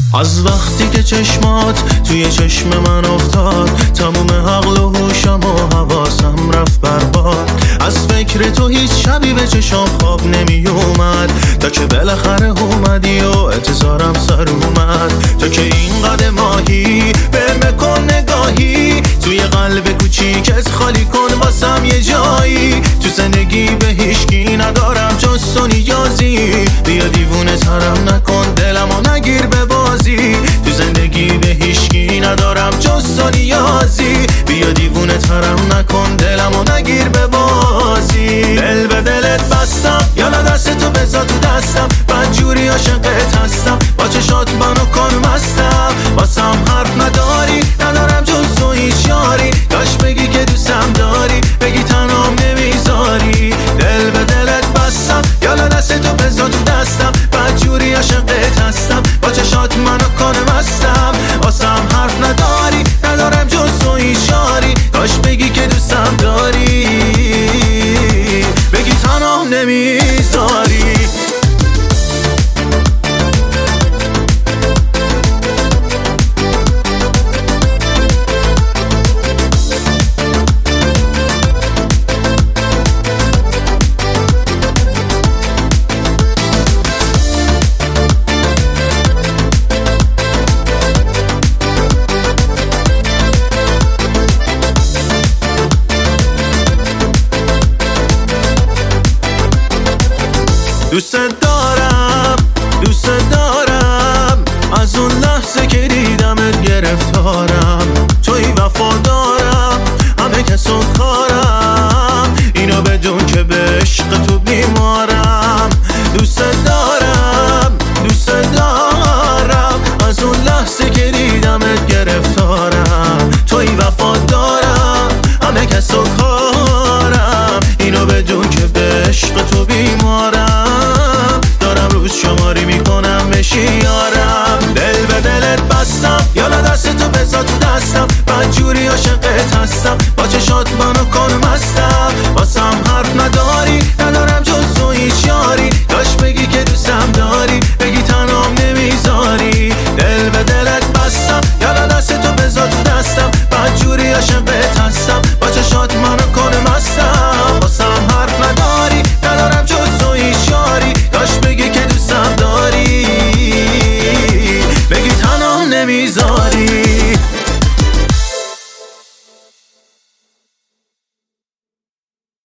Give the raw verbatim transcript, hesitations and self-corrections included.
از وقتی که چشمات توی چشم من افتاد، تموم عقل و هوشم و حواسم رفت برباد. از فکر تو هیچ شبی به چشام خواب نمی اومد، تا که بالاخره اومدی و انتظارم سر اومد. تا که اینقدر ماهی برم کن نگاهی، توی قلب کوچیکت خالی کن واسم یه جایی. تو زندگی به هیچکی ندارم جز تو نیازی، بیا دیوونه ترم نکن دلمو نگیر به بازی. تو زندگی به هیچکی ندارم جز تو نیازی، بیا دیوونه ترم نکن دلمو نگیر به بازی. دل به دلت بستم، یالا دست تو بذار تو دستم، بدجوری عاشقت هستم، با چشات منو کن مستم. واسم حرف نداری، ندارم جز تو هیچ یاری، کاش بگی که دوستم داری، بگی تنهام نمیذاری. دل به دلت بستم، یالا دست تو بذار تو دستم، بدجوری عاشقت هستم، با چشات منو کن مستم. واسم حرف نداری، ندارم جز تو هیچ یاری، کاش بگی که دوستم داری، بگی تنهام نمیذاری. دوست دارم، دوست دارم، از اون لحظه که دیدمت گرفتارم. توی وفادارم، همه کس و کارم، اینو بدون که به عشق تو بیمارم. دوست دارم، دوست دارم، از اون لحظه که دیدمت گرفتارم. توی وفادارم، همه کس و کارم، اینو بدون که به عشق تو بیمارم. شماری میکنم بشی یارم. دل به دلت بستم، یالا دست تو بذار تو دستم، بدجوری عاشقت هستم، با چشات منو کن مستم. واسم حرف نداری، ندارم جز تو هیچ یاری، کاش بگی که دوستم داری، بگی تنهام نمیذاری. دل به دلت بستم، یالا دست تو بذار تو دستم، بدجوری عاشقت هستم، با چشات منو کن مستم. واسم حرف نداری، ندارم جز تو هیچ یاری، کاش بگی که دوستم داری، بگی تنهام نمیذاری.